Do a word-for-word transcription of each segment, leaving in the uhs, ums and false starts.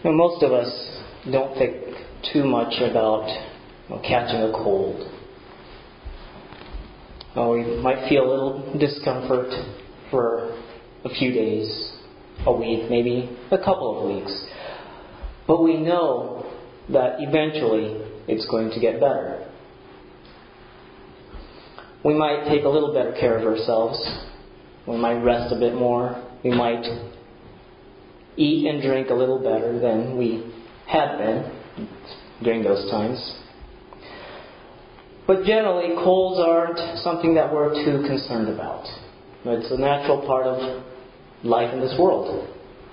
You know, most of us don't think too much about you know, catching a cold. Uh, we might feel a little discomfort for a few days, a week, maybe a couple of weeks. But we know that eventually it's going to get better. We might take a little better care of ourselves. We might rest a bit more. We might eat and drink a little better than we had been during those times. But generally, colds aren't something that we're too concerned about. It's a natural part of life in this world.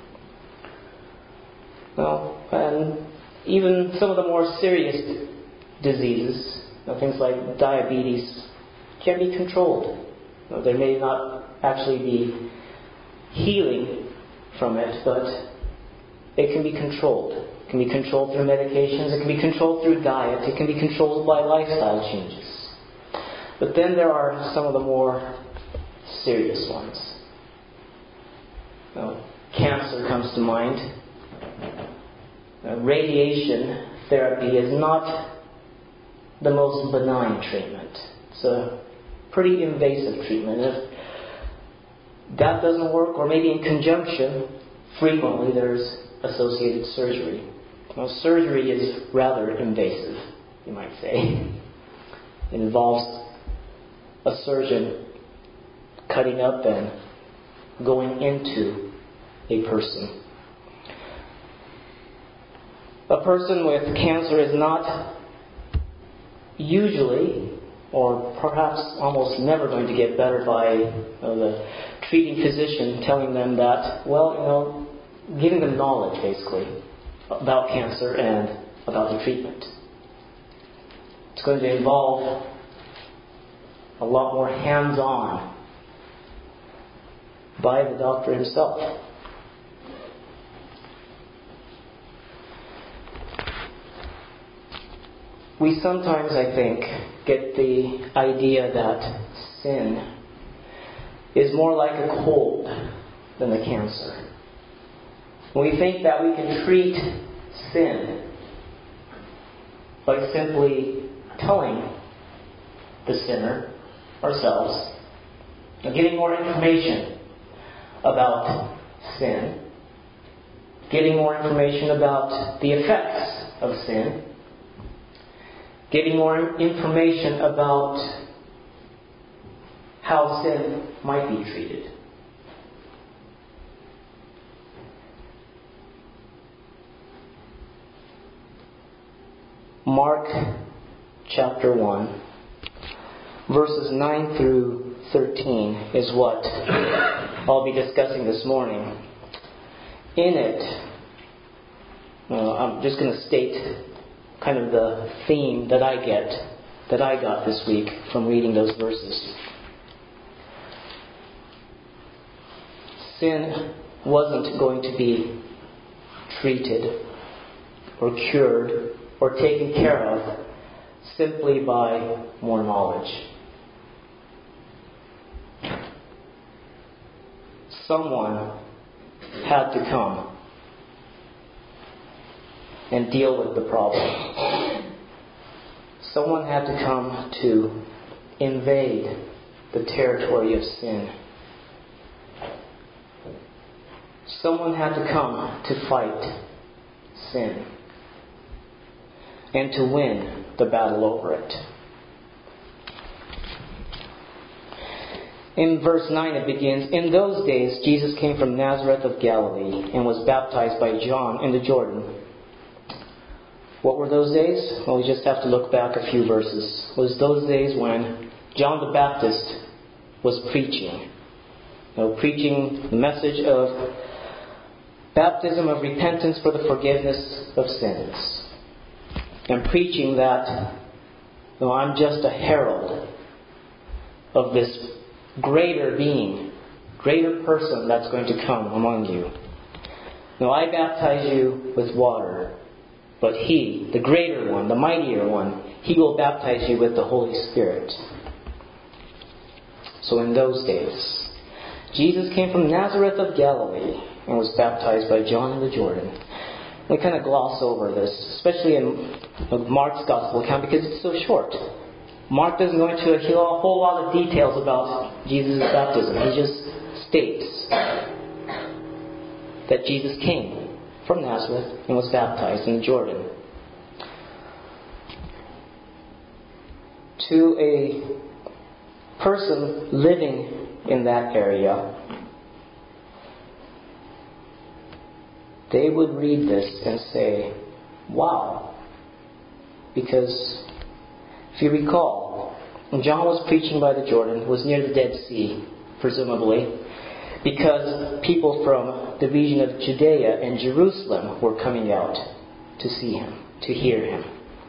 Well, and even some of the more serious diseases, you know, things like diabetes, can be controlled. You know, there may not actually be healing from it, but it can be controlled. It can be controlled through medications. It can be controlled through diet. It can be controlled by lifestyle changes. But then there are some of the more serious ones. You know, cancer comes to mind. Uh, radiation therapy is not the most benign treatment. It's a pretty invasive treatment. If that doesn't work, or maybe in conjunction, frequently there's associated surgery. Well, surgery is rather invasive, you might say. It involves a surgeon cutting up and going into a person. A person with cancer is not usually, or perhaps almost never, going to get better by you know, the treating physician telling them that, well, you know, giving them knowledge, basically, about cancer and about the treatment. It's going to involve a lot more hands-on by the doctor himself. We sometimes, I think, get the idea that sin is more like a cold than the cancer. We think that we can treat sin by simply telling the sinner ourselves and getting more information about sin, getting more information about the effects of sin, getting more information about how sin might be treated. Mark chapter one, verses nine through thirteen is what I'll be discussing this morning. In it, uh, I'm just going to state kind of the theme that I get, that I got this week from reading those verses. Sin wasn't going to be treated or cured or taken care of simply by more knowledge. Someone had to come and deal with the problem. Someone had to come to invade the territory of sin. Someone had to come to fight sin and to win the battle over it. In verse nine it begins, "In those days Jesus came from Nazareth of Galilee and was baptized by John in the Jordan." What were those days? Well, we just have to look back a few verses. It was those days when John the Baptist was preaching. You know, preaching the message of baptism of repentance for the forgiveness of sins. And preaching that, you know, I'm just a herald of this greater being, greater person that's going to come among you. Now I baptize you with water, but He, the greater one, the mightier one, He will baptize you with the Holy Spirit. So in those days, Jesus came from Nazareth of Galilee and was baptized by John in the Jordan. We kind of gloss over this, especially in Mark's gospel account, because it's so short. Mark doesn't go into a whole lot of details about Jesus' baptism. He just states that Jesus came from Nazareth and was baptized in Jordan. To a person living in that area, they would read this and say, wow. Because if you recall, when John was preaching by the Jordan, it was near the Dead Sea, presumably, because people from the region of Judea and Jerusalem were coming out to see him, to hear him.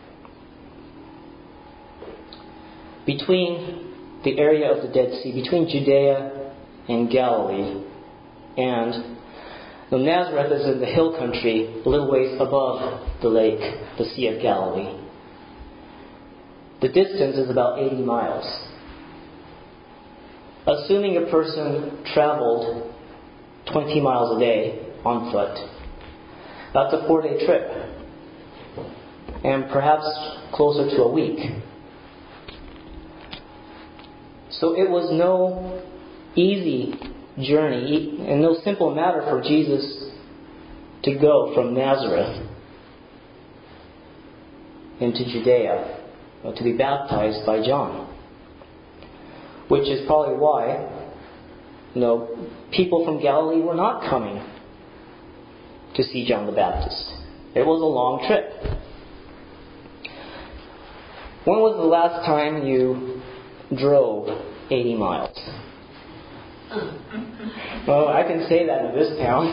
Between the area of the Dead Sea, between Judea and Galilee, and the Nazareth is in the hill country, a little ways above the lake, the Sea of Galilee. The distance is about eighty miles. Assuming a person traveled twenty miles a day on foot, that's a four-day trip, and perhaps closer to a week. So it was no easy journey and no simple matter for Jesus to go from Nazareth into Judea to be baptized by John. Which is probably why, you know, people from Galilee were not coming to see John the Baptist. It was a long trip. When was the last time you drove eighty miles? Well, I can say that in this town.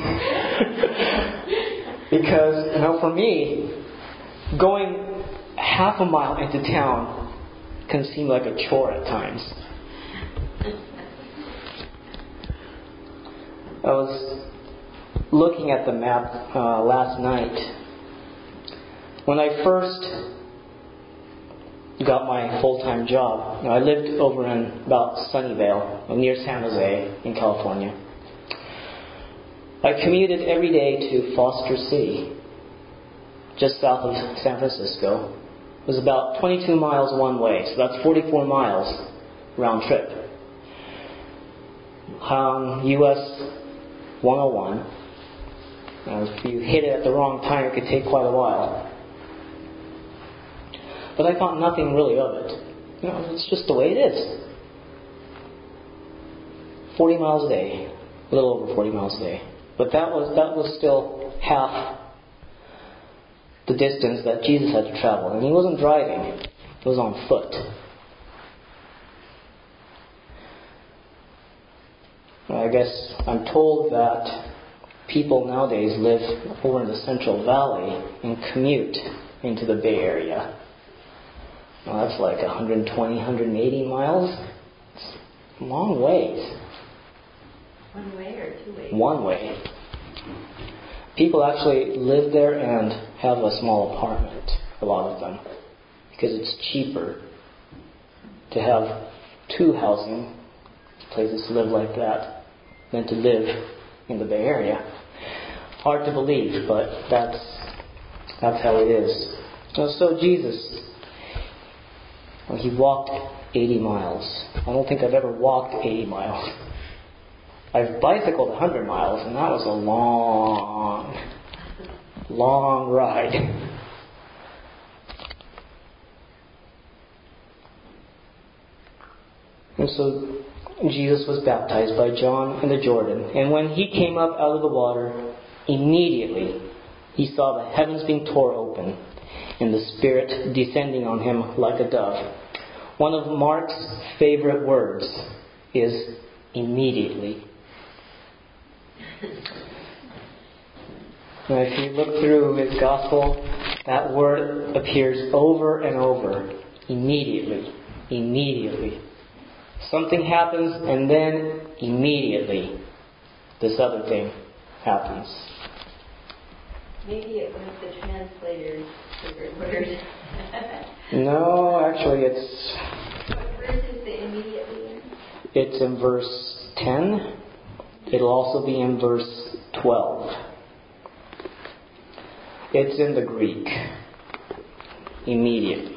Because, you know, for me, going half a mile into town can seem like a chore at times. I was looking at the map uh, last night. When I first got my full-time job, I lived over in about Sunnyvale, near San Jose in California. I commuted every day to Foster City, just south of San Francisco. It was about twenty-two miles one way, so that's forty-four miles round trip. Um, U S one oh one. Uh, if you hit it at the wrong time, it could take quite a while. But I thought nothing really of it. You know, it's just the way it is. forty miles a day, a little over forty miles a day. But that was that was still half the distance that Jesus had to travel. And he wasn't driving. He was on foot. I guess I'm told that people nowadays live over in the Central Valley and commute into the Bay Area. Well, that's like one hundred twenty, one hundred eighty miles. It's a long ways. One way or two ways? One way. People actually live there and have a small apartment, a lot of them, because it's cheaper to have two housing places to live like that than to live in the Bay Area. Hard to believe, but that's that's how it is. So, so Jesus, well, he walked eighty miles. I don't think I've ever walked eighty miles. I've bicycled one hundred miles, and that was a long, long ride. And so Jesus was baptized by John in the Jordan. And when he came up out of the water, immediately he saw the heavens being torn open and the Spirit descending on him like a dove. One of Mark's favorite words is immediately. Now, if you look through his gospel, that word appears over and over. Immediately. Immediately. Something happens, and then immediately this other thing happens. Maybe it was the translator's favorite word. No, actually it's... What verse is the immediately in? It's in verse ten. It'll also be in verse twelve. It's in the Greek. Immediately.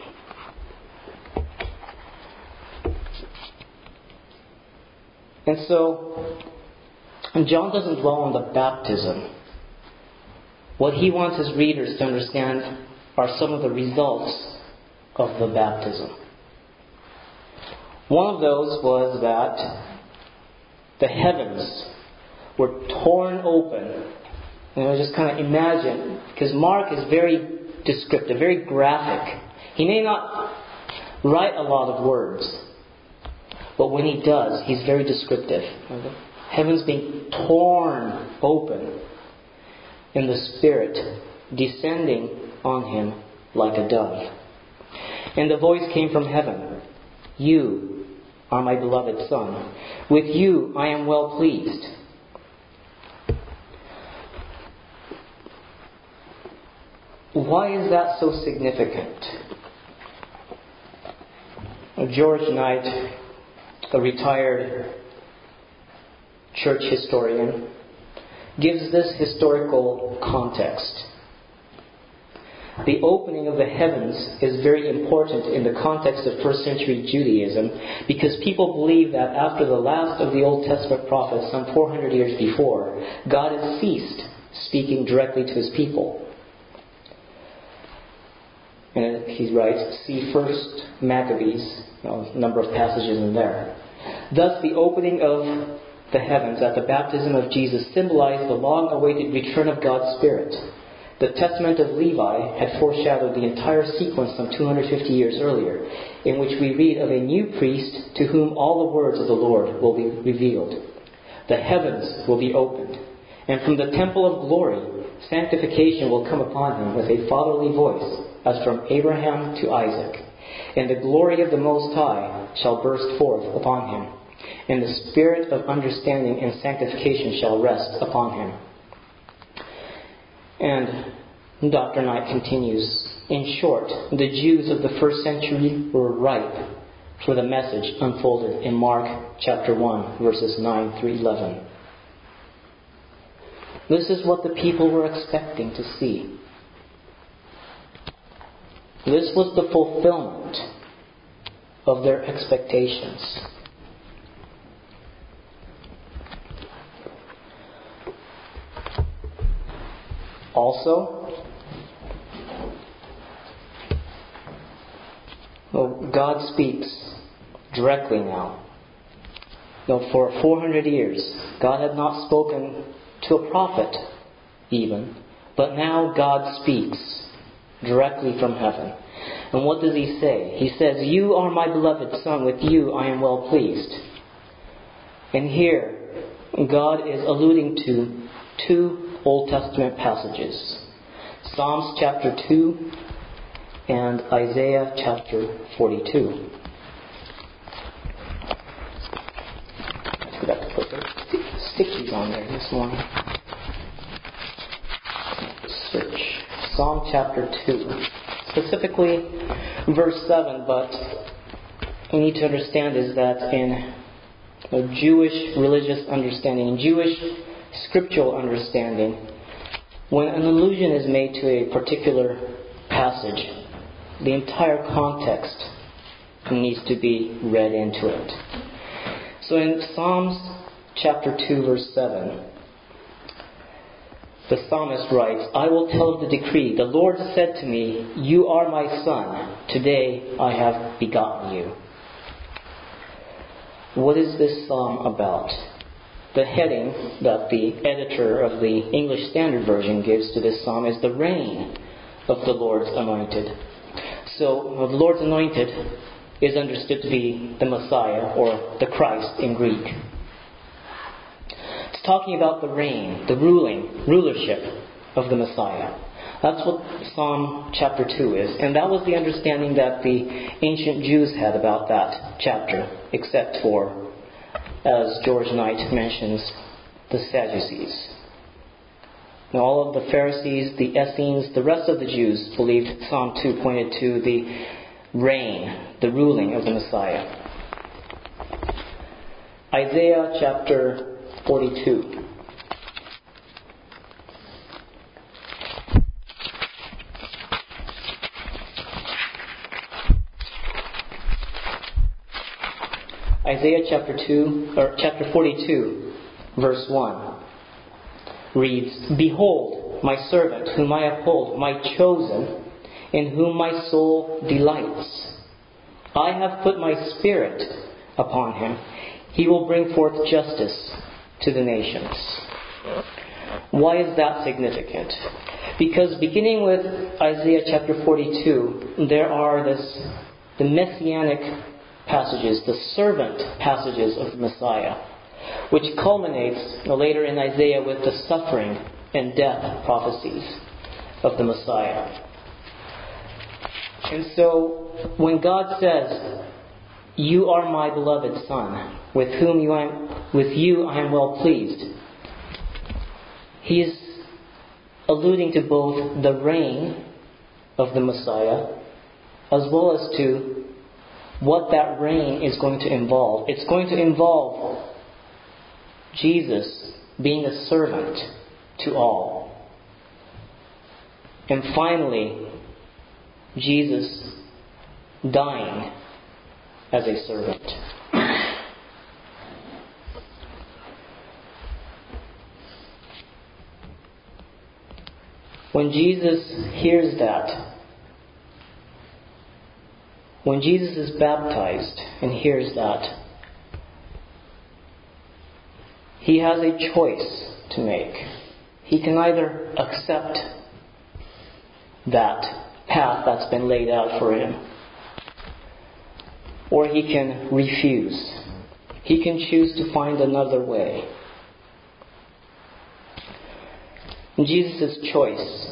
And so, John doesn't dwell on the baptism. What he wants his readers to understand are some of the results of the baptism. One of those was that the heavens were torn open. And I just kind of imagine, because Mark is very descriptive, very graphic. He may not write a lot of words, but when he does, he's very descriptive. Heavens being torn open, and the Spirit descending on him like a dove. And the voice came from heaven, "You are my beloved Son. With you I am well pleased." Why is that so significant? George Knight, a retired church historian, gives this historical context. The opening of the heavens is very important in the context of first century Judaism, because people believe that after the last of the Old Testament prophets, some four hundred years before, God had ceased speaking directly to his people. And he writes, see First Maccabees, a number of passages in there. Thus the opening of the heavens at the baptism of Jesus symbolized the long-awaited return of God's Spirit. The Testament of Levi had foreshadowed the entire sequence some two hundred fifty years earlier, in which we read of a new priest to whom all the words of the Lord will be revealed. The heavens will be opened, and from the temple of glory, sanctification will come upon him with a fatherly voice, as from Abraham to Isaac. And the glory of the Most High shall burst forth upon him, and the spirit of understanding and sanctification shall rest upon him. And Doctor Knight continues, in short, the Jews of the first century were ripe for the message unfolded in Mark chapter one, verses nine through eleven. This is what the people were expecting to see. This was the fulfillment of their expectations. Also, well, God speaks directly now. Though for four hundred years, God had not spoken to a prophet even, but now God speaks directly from heaven. And what does he say? He says, "You are my beloved Son, with you I am well pleased." And here, God is alluding to two Old Testament passages. Psalms chapter two and Isaiah chapter forty-two. I forgot to put the stickies on there this morning. Search. Psalm chapter two. Specifically verse seven, but we need to understand is that in a Jewish religious understanding, in Jewish scriptural understanding, when an allusion is made to a particular passage, the entire context needs to be read into it. So in Psalms chapter two verse seven, the psalmist writes, "I will tell of the decree. The Lord said to me, you are my son. Today I have begotten you." What is this psalm about? The heading that the editor of the English Standard Version gives to this psalm is the reign of the Lord's anointed. So the Lord's anointed is understood to be the Messiah, or the Christ in Greek. It's talking about the reign, the ruling, rulership of the Messiah. That's what Psalm chapter two is. And that was the understanding that the ancient Jews had about that chapter, except for, as George Knight mentions, the Sadducees. Now, all of the Pharisees, the Essenes, the rest of the Jews believed Psalm two pointed to the reign, the ruling of the Messiah. Isaiah chapter forty-two. Isaiah chapter two or chapter forty-two, verse one reads, "Behold, my servant whom I uphold, my chosen, in whom my soul delights. I have put my spirit upon him. He will bring forth justice to the nations." Why is that significant? Because beginning with Isaiah chapter forty-two, there are this the messianic passages, the servant passages of the Messiah, which culminates later in Isaiah with the suffering and death prophecies of the Messiah. And so when God says, "You are my beloved Son, with whom you am, with you I am well pleased," He is alluding to both the reign of the Messiah as well as to what that reign is going to involve. It's going to involve Jesus being a servant to all. And finally, Jesus dying as a servant. When Jesus hears that, when Jesus is baptized and hears that, he has a choice to make. He can either accept that path that's been laid out for him, or he can refuse. He can choose to find another way. Jesus' choice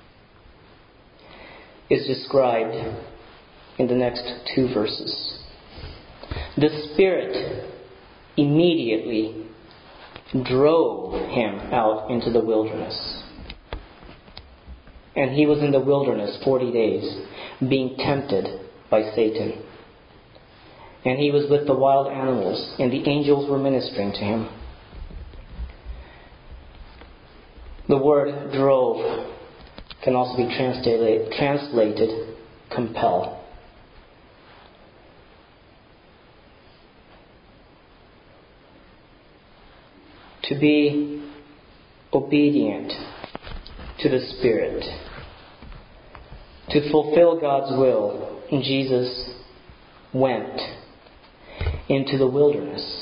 is described in the next two verses. The Spirit immediately drove him out into the wilderness. And he was in the wilderness forty days, being tempted by Satan. And he was with the wild animals, and the angels were ministering to him. The word drove can also be translated, translated compel. To be obedient to the Spirit, to fulfill God's will, Jesus went into the wilderness.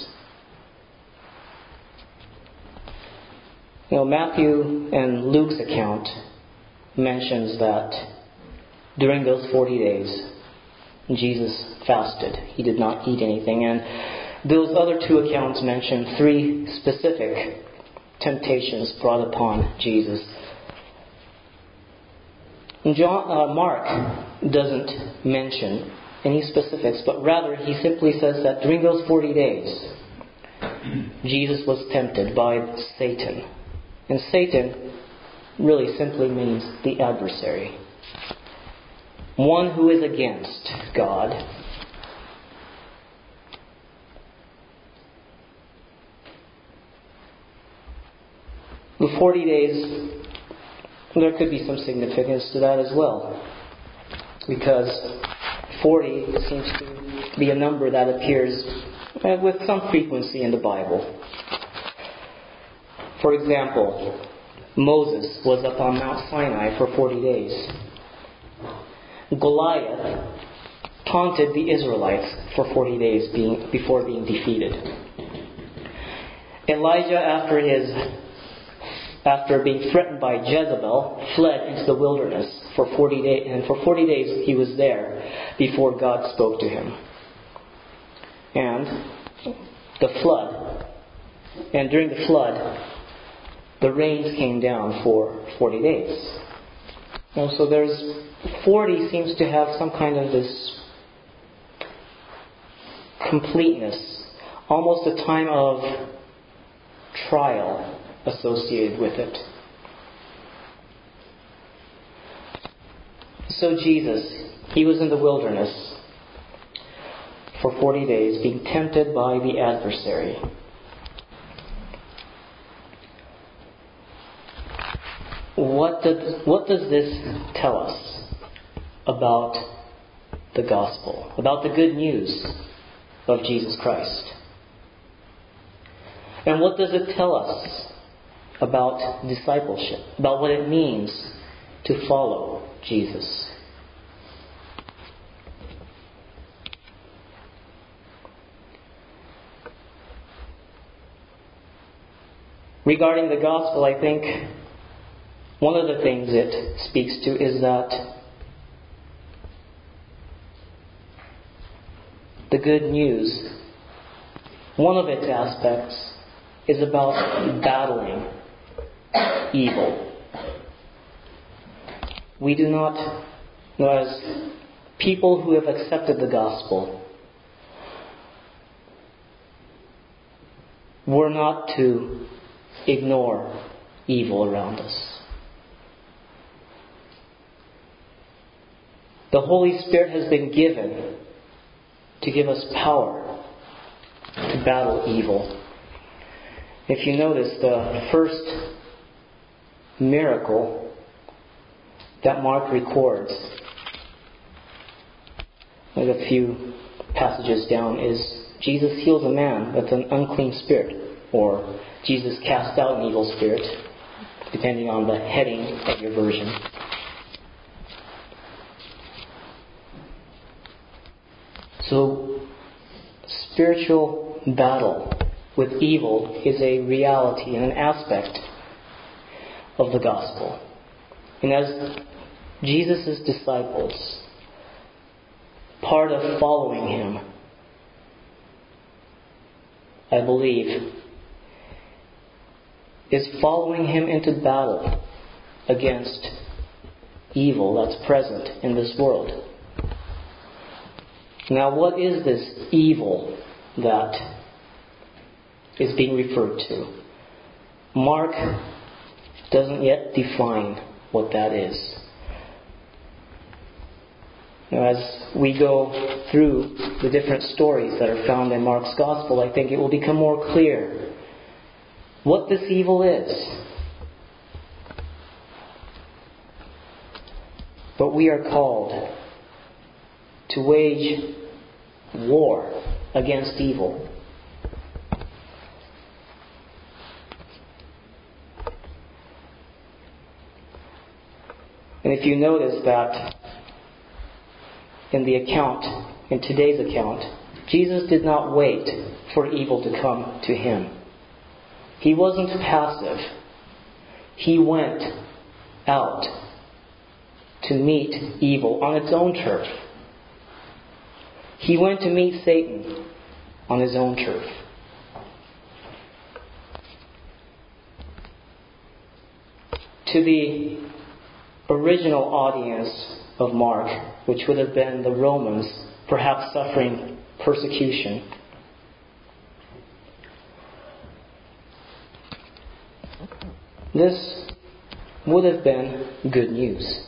You know, Matthew and Luke's account mentions that during those forty days, Jesus fasted. He did not eat anything. And those other two accounts mention three specific temptations brought upon Jesus. John, uh, Mark doesn't mention any specifics, but rather he simply says that during those forty days, Jesus was tempted by Satan. And Satan really simply means the adversary. One who is against God. The forty days, there could be some significance to that as well. Because forty seems to be a number that appears with some frequency in the Bible. For example, Moses was up on Mount Sinai for forty days. Goliath taunted the Israelites for forty days being, before being defeated. Elijah, after his after being threatened by Jezebel, fled into the wilderness for forty days, and for forty days he was there before God spoke to him. And the flood, and during the flood, the rains came down for forty days. And so there's forty seems to have some kind of this completeness, almost a time of trial associated with it. So Jesus, he was in the wilderness for forty days, being tempted by the adversary. What does, what does this tell us about the gospel, about the good news of Jesus Christ? And what does it tell us about discipleship, about what it means to follow Jesus? Regarding the gospel, I think one of the things it speaks to is that the good news, one of its aspects, is about battling evil. We do not, no, as people who have accepted the gospel, we're not to ignore evil around us. The Holy Spirit has been given to give us power to battle evil. If you notice, the first miracle that Mark records, like a few passages down, is Jesus heals a man with an unclean spirit, or Jesus casts out an evil spirit, depending on the heading of your version. So, spiritual battle with evil is a reality and an aspect of the gospel. And as Jesus' disciples, part of following Him, I believe, is following Him into battle against evil that's present in this world. Now, what is this evil that is being referred to? Mark doesn't yet define what that is. Now, as we go through the different stories that are found in Mark's Gospel, I think it will become more clear what this evil is. But we are called to wage war against evil. And if you notice that in the account, in today's account, Jesus did not wait for evil to come to Him. He wasn't passive. He went out to meet evil on its own turf. He went to meet Satan on his own turf. To the original audience of Mark, which would have been the Romans, perhaps suffering persecution, this would have been good news.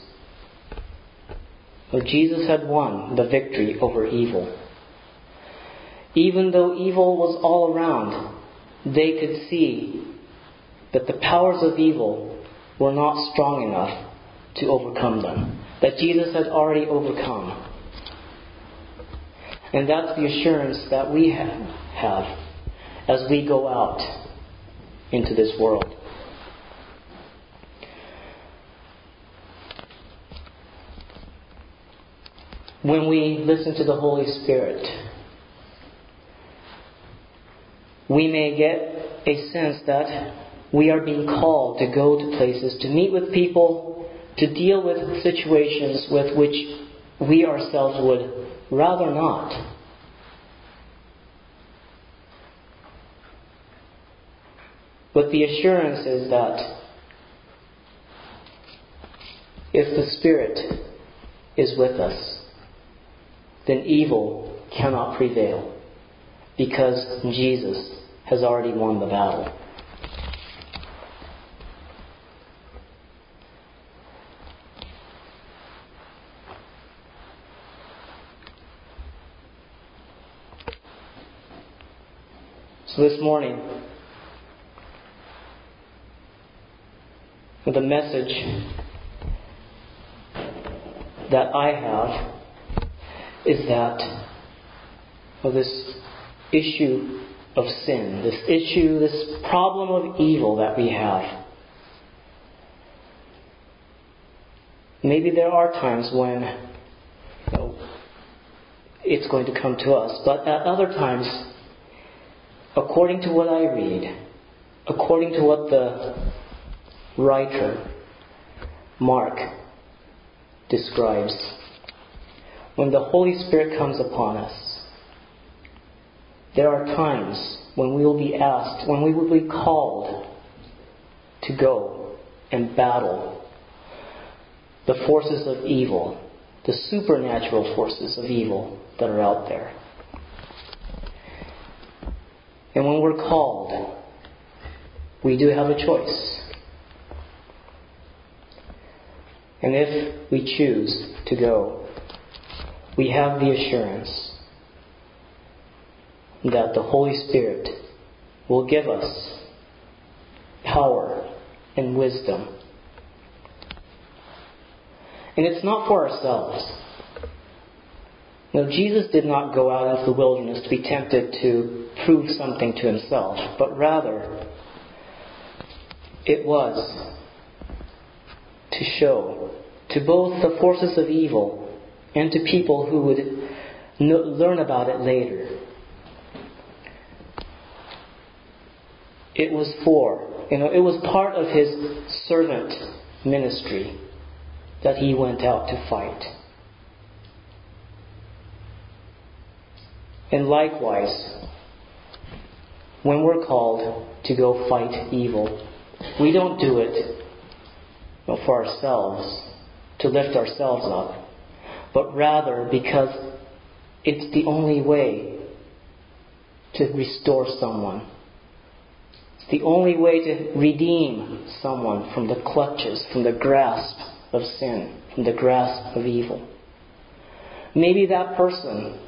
For Jesus had won the victory over evil. Even though evil was all around, they could see that the powers of evil were not strong enough to overcome them. That Jesus had already overcome. And that's the assurance that we have as we go out into this world. When we listen to the Holy Spirit, we may get a sense that we are being called to go to places, to meet with people, to deal with situations with which we ourselves would rather not. But the assurance is that if the Spirit is with us, then evil cannot prevail, because Jesus has already won the battle. So this morning, the message that I have is that well, this issue of sin, this issue, this problem of evil that we have. Maybe there are times when, you know, it's going to come to us, but at other times, according to what I read, according to what the writer Mark describes, when the Holy Spirit comes upon us, there are times when we will be asked, when we will be called to go and battle the forces of evil, the supernatural forces of evil that are out there. And when we're called, we do have a choice. And if we choose to go, we have the assurance that the Holy Spirit will give us power and wisdom. And it's not for ourselves. No, Jesus did not go out into the wilderness to be tempted to prove something to himself, but rather it was to show to both the forces of evil and to people who would know, learn about it later. It was for, you know, it was part of his servant ministry that he went out to fight. And likewise, when we're called to go fight evil, we don't do it, you know, for ourselves, to lift ourselves up, but rather because it's the only way to restore someone. It's the only way to redeem someone from the clutches, from the grasp of sin, from the grasp of evil. Maybe that person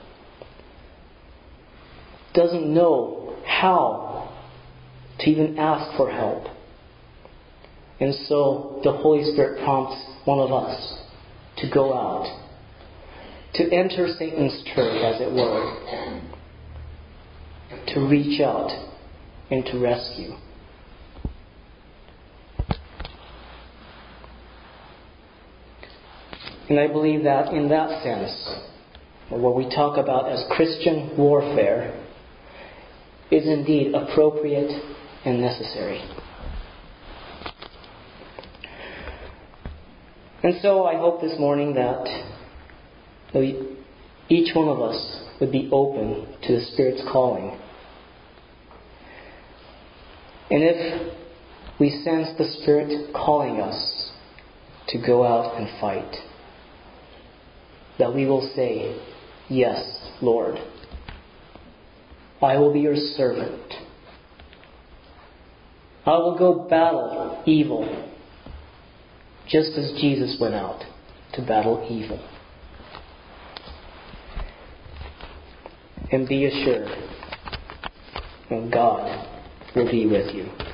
doesn't know how to even ask for help. And so the Holy Spirit prompts one of us to go out, to enter Satan's turf, as it were, to reach out and to rescue. And I believe that in that sense, what we talk about as Christian warfare is indeed appropriate and necessary. And so I hope this morning that each one of us would be open to the Spirit's calling. And if we sense the Spirit calling us to go out and fight, that we will say, "Yes, Lord, I will be your servant. I will go battle evil, just as Jesus went out to battle evil." And be assured that God will be with you.